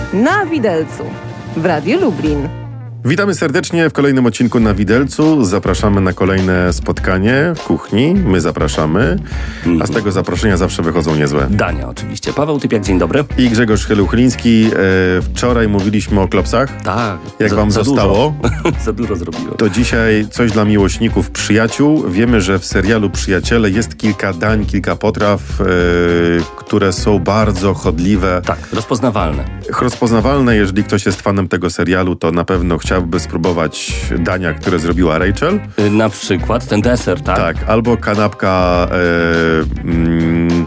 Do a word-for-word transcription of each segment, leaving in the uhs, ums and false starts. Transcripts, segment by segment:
Na Widelcu w Radiu Lublin. Witamy serdecznie w kolejnym odcinku Na Widelcu. Zapraszamy na kolejne spotkanie w kuchni. My zapraszamy, a z tego zaproszenia zawsze wychodzą niezłe dania oczywiście. Paweł Typiak, dzień dobry. I Grzegorz Chyluchliński. E, wczoraj mówiliśmy o klopsach. Tak. Jak za, wam za zostało? Dużo. za dużo zrobiłem. To dzisiaj coś dla miłośników przyjaciół. Wiemy, że w serialu Przyjaciele jest kilka dań, kilka potraw, e, które są bardzo chodliwe. Tak, rozpoznawalne. Rozpoznawalne, jeżeli ktoś jest fanem tego serialu, to na pewno chciałby spróbować dania, które zrobiła Rachel. Yy, na przykład ten deser, tak? Tak, albo kanapka e, mm,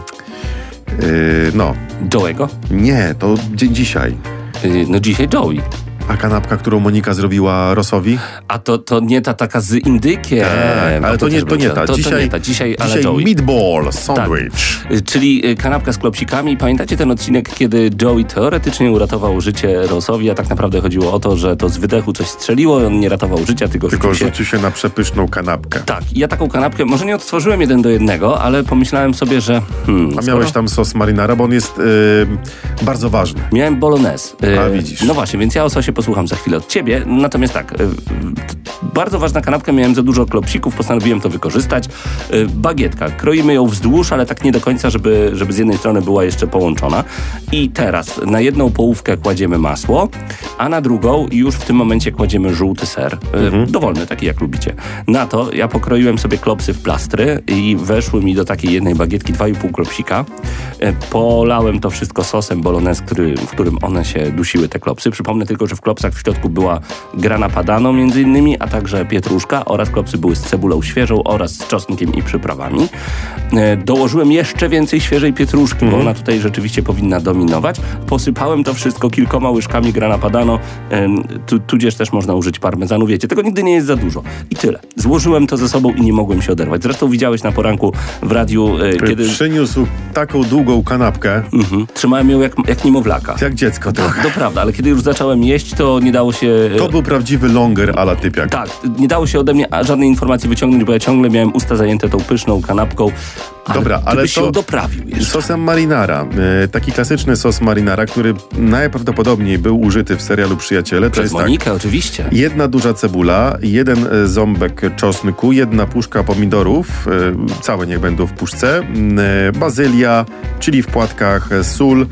e, no. Joey'ego? Nie, to dzi- dzisiaj. Yy, no dzisiaj Joey. A kanapka, którą Monika zrobiła Rosowi? A to, to nie ta taka z indykiem. Tak, ale to, to, nie, to nie ta. To, dzisiaj, to nie ta. Dzisiaj, ale dzisiaj Joey. meatball sandwich. Tak. Czyli kanapka z klopsikami. Pamiętacie ten odcinek, kiedy Joey teoretycznie uratował życie Rosowi, a tak naprawdę chodziło o to, że to z wydechu coś strzeliło i on nie ratował życia, tylko, tylko rzucił, rzucił się... się na przepyszną kanapkę. Tak. Ja taką kanapkę, może nie odtworzyłem jeden do jednego, ale pomyślałem sobie, że... Hmm, a skoro... miałeś tam sos marinara, bo on jest yy, bardzo ważny. Miałem bolognese. Yy, a widzisz. No właśnie, więc ja o sosie posłucham za chwilę od ciebie. Natomiast tak, yy, bardzo ważna kanapka, miałem za dużo klopsików, postanowiłem to wykorzystać. Yy, bagietka. Kroimy ją wzdłuż, ale tak nie do końca, żeby, żeby z jednej strony była jeszcze połączona. I teraz na jedną połówkę kładziemy masło, a na drugą już w tym momencie kładziemy żółty ser. Yy, mhm. Dowolny, taki jak lubicie. Na to ja pokroiłem sobie klopsy w plastry i weszły mi do takiej jednej bagietki dwa i pół klopsika. Yy, polałem to wszystko sosem bolognese, który, w którym one się dusiły, te klopsy. Przypomnę tylko, że w klopsach w środku była grana padano między innymi, a także pietruszka oraz klopsy były z cebulą świeżą oraz z czosnkiem i przyprawami. E, dołożyłem jeszcze więcej świeżej pietruszki, mm. bo ona tutaj rzeczywiście powinna dominować. Posypałem to wszystko kilkoma łyżkami grana padano, e, tu, tudzież też można użyć parmezanu, wiecie, tego nigdy nie jest za dużo. I tyle. Złożyłem to ze sobą i nie mogłem się oderwać. Zresztą widziałeś na poranku w radiu, e, kiedy... Przyniósł taką długą kanapkę. Mhm. Trzymałem ją jak, jak niemowlaka. Jak dziecko trochę. Tak, to prawda, ale kiedy już zacząłem jeść, to nie dało się... To był prawdziwy longer a la Typiak. Tak, nie dało się ode mnie żadnej informacji wyciągnąć, bo ja ciągle miałem usta zajęte tą pyszną kanapką. Ale dobra, ale byś to ją doprawił jeszcze. Sosem marinara. E, taki klasyczny sos marinara, który najprawdopodobniej był użyty w serialu Przyjaciele. To Przez jest Monikę, tak, oczywiście. Jedna duża cebula, jeden ząbek czosnku, jedna puszka pomidorów, e, całe niech będą w puszce, e, bazylia, czyli w płatkach, sól,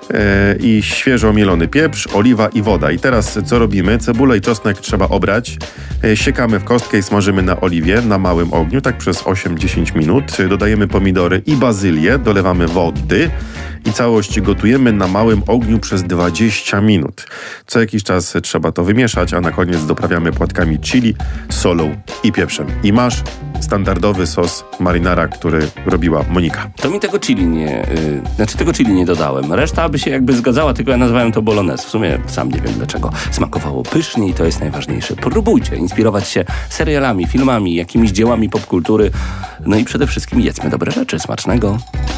i świeżo mielony pieprz, oliwa i woda. I teraz co robimy? Cebulę i czosnek trzeba obrać. Siekamy w kostkę i smażymy na oliwie na małym ogniu, tak przez osiem do dziesięciu minut. Dodajemy pomidory i bazylię, dolewamy wody i całość gotujemy na małym ogniu przez dwadzieścia minut. Co jakiś czas trzeba to wymieszać, a na koniec doprawiamy płatkami chili, solą i pieprzem. I masz standardowy sos marinara, który robiła Monika. To mi tego chili nie... Yy, znaczy tego chili nie dodałem. Reszta by się jakby zgadzała, tylko ja nazwałem to bolognese. W sumie sam nie wiem dlaczego. Smakowało pysznie i to jest najważniejsze. Próbujcie inspirować się serialami, filmami, jakimiś dziełami popkultury. No i przede wszystkim jedzmy dobre rzeczy. Smacznego.